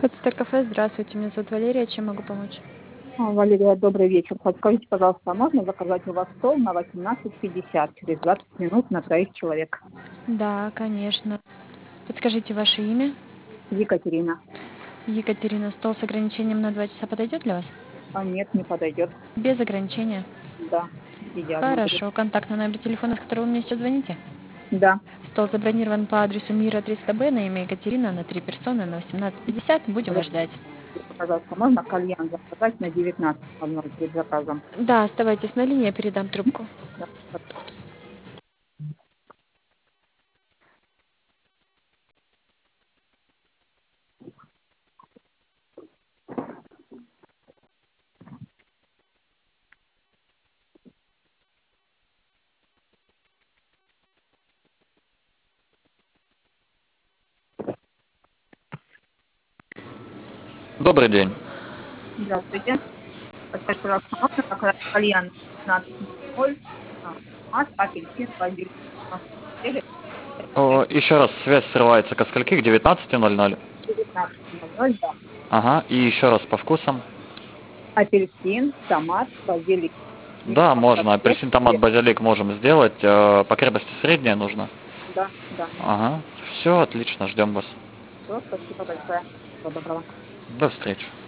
Подстер кафе, здравствуйте, меня зовут Валерия, чем могу помочь? Валерия, добрый вечер. Подскажите, пожалуйста, можно заказать у вас стол на 18:50 через 20 минут на троих человек? Да, конечно. Подскажите ваше имя. Екатерина. Екатерина, стол с ограничением на 2 часа подойдет для вас? А нет, не подойдет. Без ограничения. Да, идеально будет. Хорошо, контактный номер телефона, с которого вы мне сейчас звоните. Да. Стол забронирован по адресу Мира 300Б на имя Екатерина на 3 персоны на 18:50. Будем вас ждать. Пожалуйста, можно кальян заказать на 19:00 перед заказом? Да, оставайтесь на линии, я передам трубку. Да. Добрый день. Здравствуйте. Подскажите, пожалуйста, можно заказать кальян на 19:00? Апельсин, базилик. Или Еще раз, связь срывается ко скольки? К 19:00? 19:00, да. Ага, и еще раз по вкусам. Апельсин, томат, базилик. Да, можно. Апельсин, томат, базилик можем сделать. По крепости средняя нужно. Да, да. Ага, все, отлично, ждем вас. Все, спасибо большое. Всего доброго. До встречи.